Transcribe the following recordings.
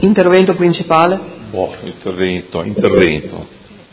Intervento principale? Intervento.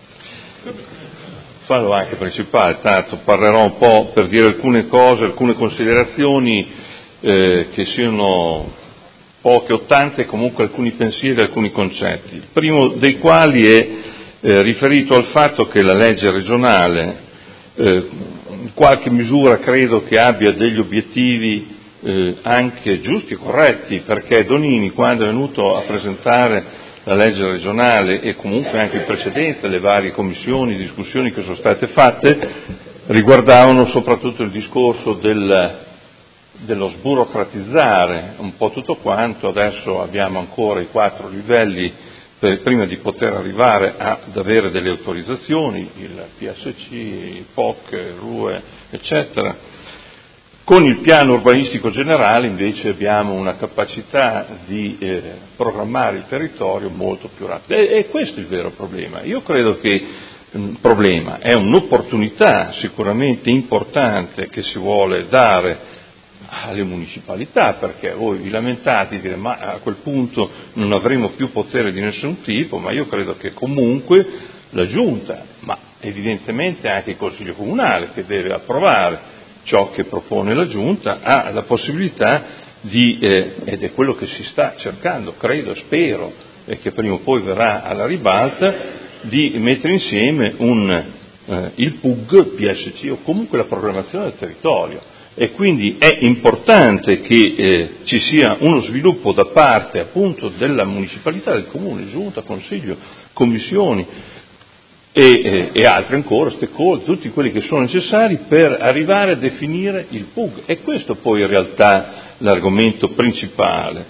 Farò anche principale, tanto parlerò un po' per dire alcune cose, alcune considerazioni che siano poche o tante, comunque alcuni pensieri, alcuni concetti. Il primo dei quali è riferito al fatto che la legge regionale in qualche misura credo che abbia degli obiettivi anche giusti e corretti, perché Donini, quando è venuto a presentare la legge regionale e comunque anche in precedenza le varie commissioni, discussioni che sono state fatte, riguardavano soprattutto il discorso dello sburocratizzare un po' tutto quanto. Adesso abbiamo ancora i 4 livelli prima di poter arrivare ad avere delle autorizzazioni, il PSC, il POC, il RUE, eccetera. Con il piano urbanistico generale invece abbiamo una capacità di programmare il territorio molto più rapida. E questo è il vero problema. Io credo che il problema è un'opportunità sicuramente importante che si vuole dare alle municipalità, perché voi vi lamentate di dire ma a quel punto non avremo più potere di nessun tipo, ma io credo che comunque la Giunta, ma evidentemente anche il Consiglio Comunale che deve approvare ciò che propone la Giunta, ha la possibilità ed è quello che si sta cercando, credo, spero, e che prima o poi verrà alla ribalta, di mettere insieme il PUG, PSC o comunque la programmazione del territorio. E quindi è importante che ci sia uno sviluppo da parte appunto della municipalità, del comune, giunta, consiglio, commissioni e altri ancora, stakeholder, tutti quelli che sono necessari per arrivare a definire il PUG. E questo poi in realtà l'argomento principale.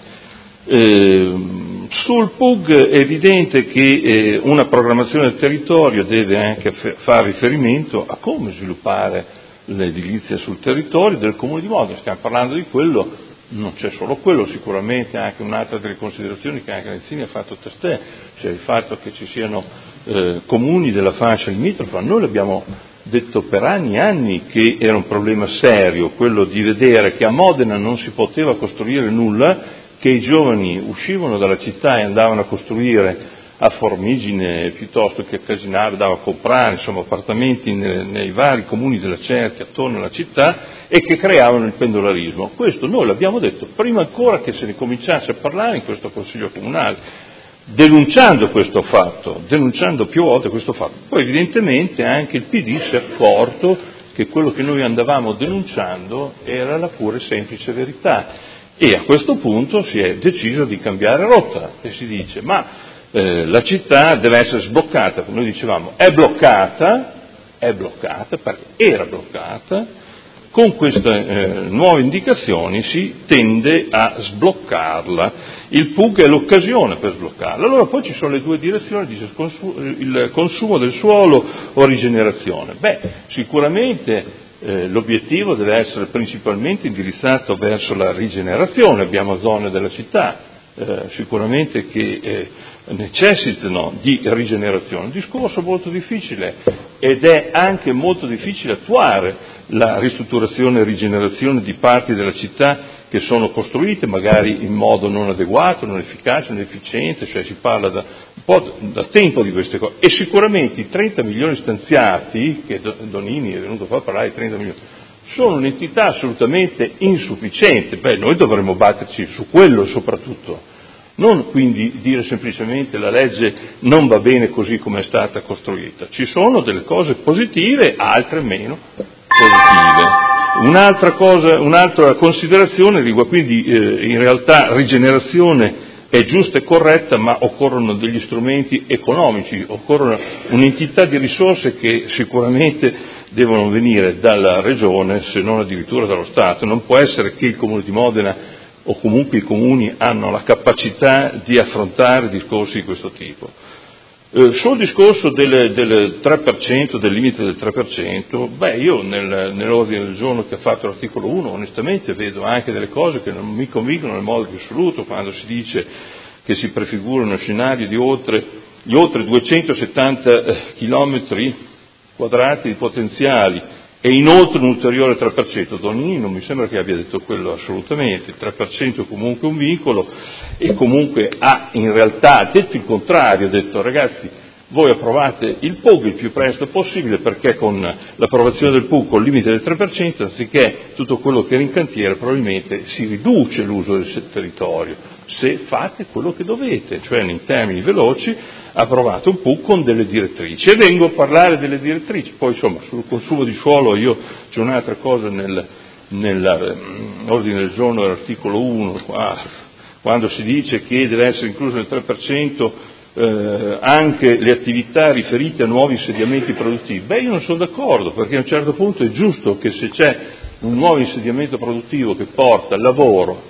Sul PUG è evidente che una programmazione del territorio deve anche fare riferimento a come sviluppare l'edilizia sul territorio del Comune di Modena. Stiamo parlando di quello, non c'è solo quello, sicuramente anche un'altra delle considerazioni che anche Nezzini ha fatto testè, cioè il fatto che ci siano comuni della fascia limitrofa. Noi l'abbiamo detto per anni e anni che era un problema serio quello di vedere che a Modena non si poteva costruire nulla, che i giovani uscivano dalla città e andavano a costruire a Formigine piuttosto che a Casinaro, andavano a comprare insomma appartamenti nei vari comuni della Cerchia attorno alla città, e che creavano il pendolarismo. Questo noi l'abbiamo detto prima ancora che se ne cominciasse a parlare in questo Consiglio Comunale, denunciando questo fatto, denunciando più volte questo fatto. Poi evidentemente anche il PD si è accorto che quello che noi andavamo denunciando era la pura e semplice verità, e a questo punto si è deciso di cambiare rotta e si dice ma la città deve essere sbloccata. Noi dicevamo è bloccata perché era bloccata. Con queste nuove indicazioni si tende a sbloccarla. Il PUG è l'occasione per sbloccarla. Allora poi ci sono le due direzioni, dice il consumo del suolo o rigenerazione. Sicuramente l'obiettivo deve essere principalmente indirizzato verso la rigenerazione. Abbiamo zone della città sicuramente che necessitano di rigenerazione. Un discorso molto difficile, ed è anche molto difficile attuare la ristrutturazione e rigenerazione di parti della città che sono costruite magari in modo non adeguato, non efficace, non efficiente, cioè si parla da un po' da tempo di queste cose, e sicuramente i 30 milioni stanziati, che Donini è venuto qua a parlare di 30 milioni, sono un'entità assolutamente insufficiente. Noi dovremmo batterci su quello soprattutto, non quindi dire semplicemente la legge non va bene così come è stata costruita. Ci sono delle cose positive, altre meno positive. Un'altra considerazione riguarda quindi in realtà rigenerazione è giusta e corretta, ma occorrono degli strumenti economici, occorrono un'entità di risorse che sicuramente devono venire dalla Regione, se non addirittura dallo Stato. Non può essere che il Comune di Modena o comunque i comuni hanno la capacità di affrontare discorsi di questo tipo. Sul discorso del 3%, del limite del 3%, io nell'ordine del giorno che ha fatto l'articolo 1 onestamente vedo anche delle cose che non mi convincono nel modo più assoluto, quando si dice che si prefigura uno scenario di oltre 270 chilometri quadrati di potenziali e inoltre un ulteriore 3%. Donini non mi sembra che abbia detto quello assolutamente, il 3% è comunque un vincolo e comunque ha in realtà detto il contrario, ha detto ragazzi voi approvate il PUG il più presto possibile perché con l'approvazione del PUG col limite del 3% anziché tutto quello che era in cantiere probabilmente si riduce l'uso del territorio se fate quello che dovete, cioè in termini veloci approvate un PUG con delle direttrici. E vengo a parlare delle direttrici, poi insomma sul consumo di suolo c'è un'altra cosa nell'ordine del giorno dell'articolo 1 quando si dice che deve essere incluso nel 3% anche le attività riferite a nuovi insediamenti produttivi. Io non sono d'accordo, perché a un certo punto è giusto che se c'è un nuovo insediamento produttivo che porta lavoro,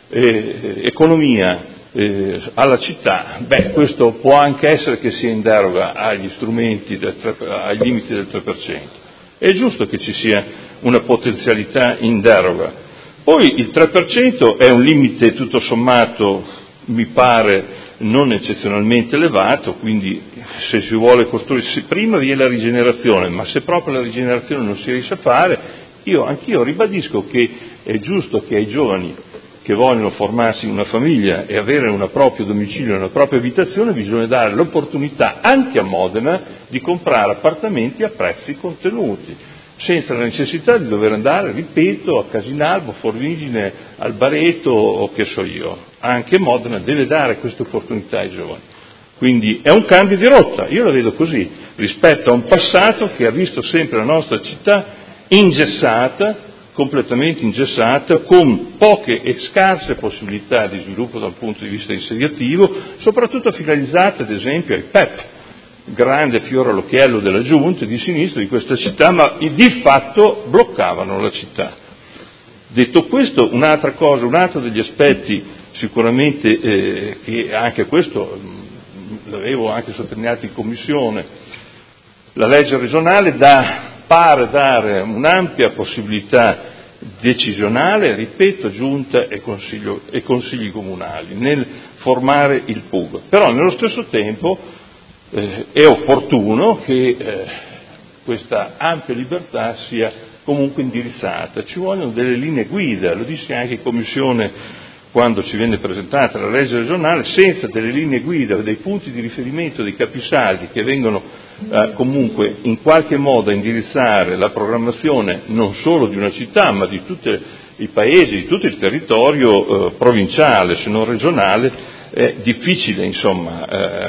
economia alla città, questo può anche essere che sia in deroga agli strumenti ai limiti del 3%. È giusto che ci sia una potenzialità in deroga. Poi il 3% è un limite tutto sommato, mi pare, non eccezionalmente elevato, quindi se si vuole costruire, se prima vi è la rigenerazione, ma se proprio la rigenerazione non si riesce a fare, anch'io ribadisco che è giusto che ai giovani che vogliono formarsi in una famiglia e avere un proprio domicilio, una propria abitazione, bisogna dare l'opportunità anche a Modena di comprare appartamenti a prezzi contenuti, senza la necessità di dover andare, ripeto, a Casinalbo, Formigine, Albareto o che so io. Anche Modena deve dare queste opportunità ai giovani. Quindi è un cambio di rotta, io la vedo così, rispetto a un passato che ha visto sempre la nostra città ingessata, completamente ingessata, con poche e scarse possibilità di sviluppo dal punto di vista insediativo, soprattutto finalizzate ad esempio ai PEP, grande fiore all'occhiello della giunta di sinistra di questa città, ma di fatto bloccavano la città. Detto questo, un'altra cosa, un altro degli aspetti sicuramente che anche questo l'avevo anche sottolineato in commissione, la legge regionale pare dare un'ampia possibilità decisionale, ripeto, giunta e consigli comunali nel formare il PUG, però nello stesso tempo è opportuno che questa ampia libertà sia comunque indirizzata, ci vogliono delle linee guida, lo disse anche in commissione quando ci venne presentata la legge regionale, senza delle linee guida, dei punti di riferimento, dei capisaldi che vengono comunque in qualche modo a indirizzare la programmazione non solo di una città ma di tutti i paesi, di tutto il territorio provinciale se non regionale, è difficile, insomma,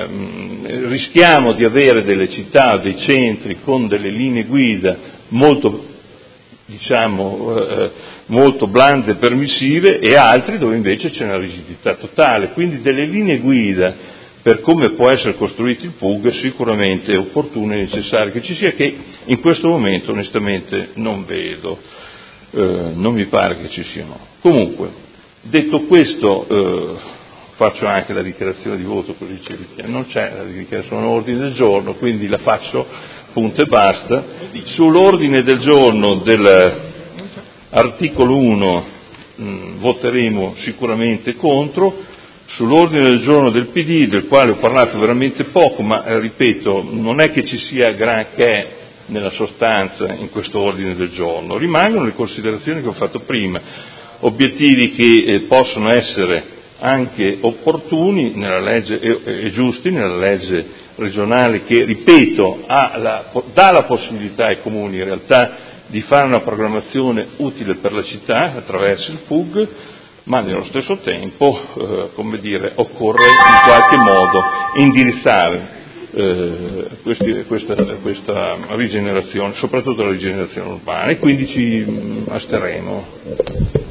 rischiamo di avere delle città, dei centri con delle linee guida molto blande e permissive e altri dove invece c'è una rigidità totale, quindi delle linee guida per come può essere costruito il PUG sicuramente è opportuno e necessario che ci sia, che in questo momento onestamente non vedo, non mi pare che ci siano. Comunque, detto questo, faccio anche la dichiarazione di voto, così ci richiamo. Non c'è la dichiarazione ordine del giorno, quindi la faccio punto e basta. Sull'ordine del giorno dell'articolo 1 voteremo sicuramente contro. Sull'ordine del giorno del PD, del quale ho parlato veramente poco, ma ripeto, non è che ci sia granché nella sostanza in questo ordine del giorno, rimangono le considerazioni che ho fatto prima, obiettivi che possono essere anche opportuni nella legge e giusti nella legge regionale che, ripeto, dà la possibilità ai comuni in realtà di fare una programmazione utile per la città attraverso il PUG, ma nello stesso tempo, occorre in qualche modo indirizzare questa rigenerazione, soprattutto la rigenerazione urbana, e quindi ci asterremo.